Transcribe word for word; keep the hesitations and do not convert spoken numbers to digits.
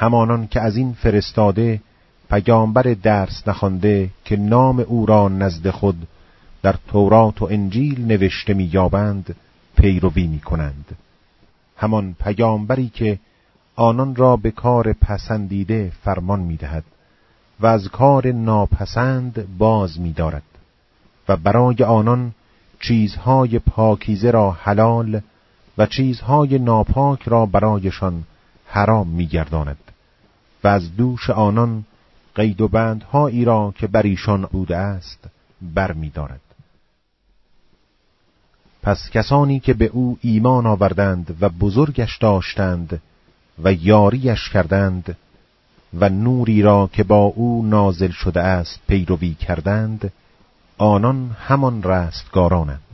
همانان که از این فرستاده پیامبر درس نخوانده که نام او را نزد خود در تورات و انجیل نوشته می‌یابند پیروی می‌کنند. همان پیامبری که آنان را به کار پسندیده فرمان می‌دهد و از کار ناپسند باز می‌دارد و برای آنان چیزهای پاکیزه را حلال و چیزهای ناپاک را برایشان حرام می‌گرداند و از دوش آنان قید و بندهایی را که بر ایشان بوده است بر می‌دارد. پس کسانی که به او ایمان آوردند و بزرگش داشتند و یاریش کردند و نوری را که با او نازل شده است پیروی کردند، آنان همان رستگارانند.